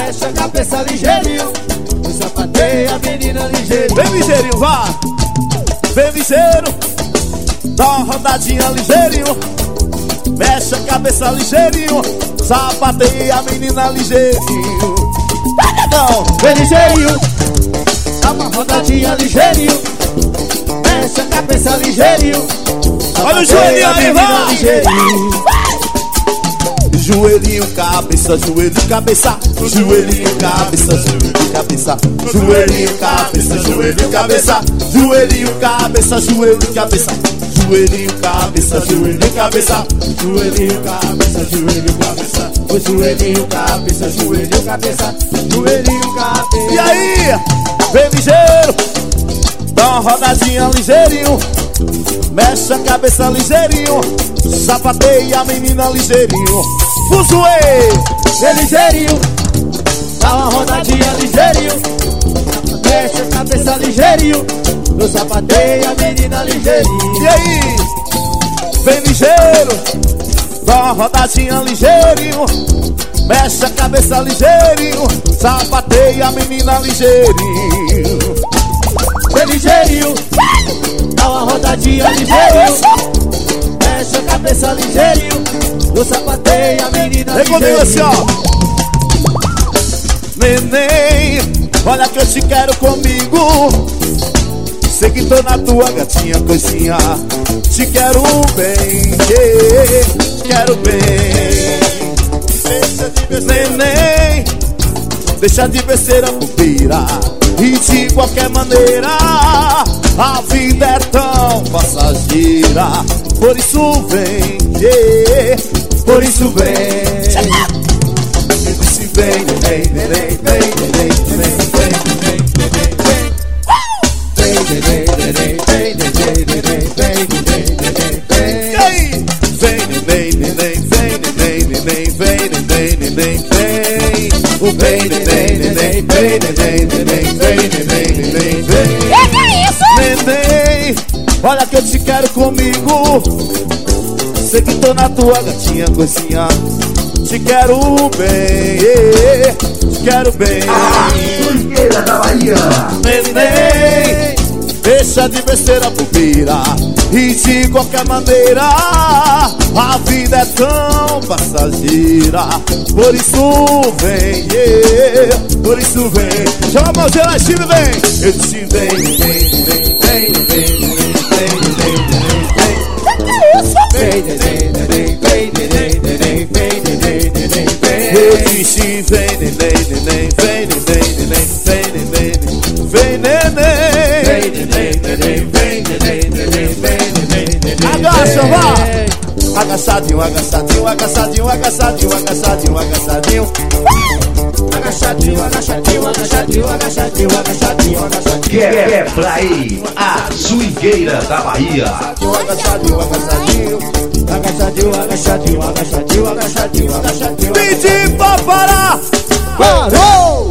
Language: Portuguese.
mexe a cabeça ligeirinho, sapateia a menina ligeirinho. Vem ligeirinho, vá. Vem ligeiro, dá uma rodadinha ligeirinho, mexe a cabeça ligeirinho, sapateia a menina ligeirinho. Vem ligeirinho, dá uma rodadinha ligeirinho, mexe a cabeça ligeirinho. Olha o joelhinho aí, vai! Joelhinho, cabeça, joelho, cabeça. Joelhinho, cabeça, joelho, cabeça. Joelhinho, cabeça, joelho, cabeça. Joelhinho, cabeça, joelho, cabeça. Joelhinho, cabeça, joelho, cabeça. Joelhinho, cabeça, joelho, cabeça. O joelhinho, cabeça, joelho, cabeça. Joelhinho, cabeça. E aí, vem ligeiro, dá uma rodadinha ligeirinho, mexe a cabeça ligeirinho, sapateia a menina ligeirinho. Fuzuê! Vem ligeirinho, dá uma rodadinha ligeirinho, mexe a cabeça ligeirinho, no sapateia a menina ligeirinho. E aí, vem ligeiro, dá uma rodadinha ligeirinho, mexe a cabeça ligeirinho, sapateia a menina ligeirinho. Vem ligeirinho, dá uma rodadinha ligeirinho, mexe a cabeça ligeirinho, no sapateia a menina ligeirinho. Vem comigo assim, ó. Neném, olha que eu te quero comigo, sei que tô na tua gatinha coisinha, te quero bem, quero bem. Neném, deixa de besteira, pupira, e de qualquer maneira a vida é tão passageira. Por isso vem, por isso vem. Vem, vem, vem, vem, vem, vem, neném, olha que eu te quero comigo, sei que tô na tua gatinha coisinha, te quero bem, te quero bem. Swingueira da Bahia. Neném, deixa de besteira, pupira, e de qualquer maneira a vida é tão passageira. Por isso vem, por isso vem. Chama a mãozinha lá em cima, vem. Eu disse vem, vem, vem, vem, vem, vem, vem, vem, vem. Eu disse vem, neném, neném, vem, neném, neném, vem, neném, vem, neném, vem, neném, neném, vem, neném, neném, vem, neném. Agacha, vá! Agachadinho, agachadinho, agachadinho, agachadinho, agachadinho, agachadinho. Agachadinho, agachadinho, agachadinho, agachadinho, agachadinho, agachadinho. Quebra aí, a swingueira da Bahia. Agachadinho, agachadinho, agachadinho, agachadinho, agachadinho, agachadinho, agachadinho. Pedi pra parar! Parou!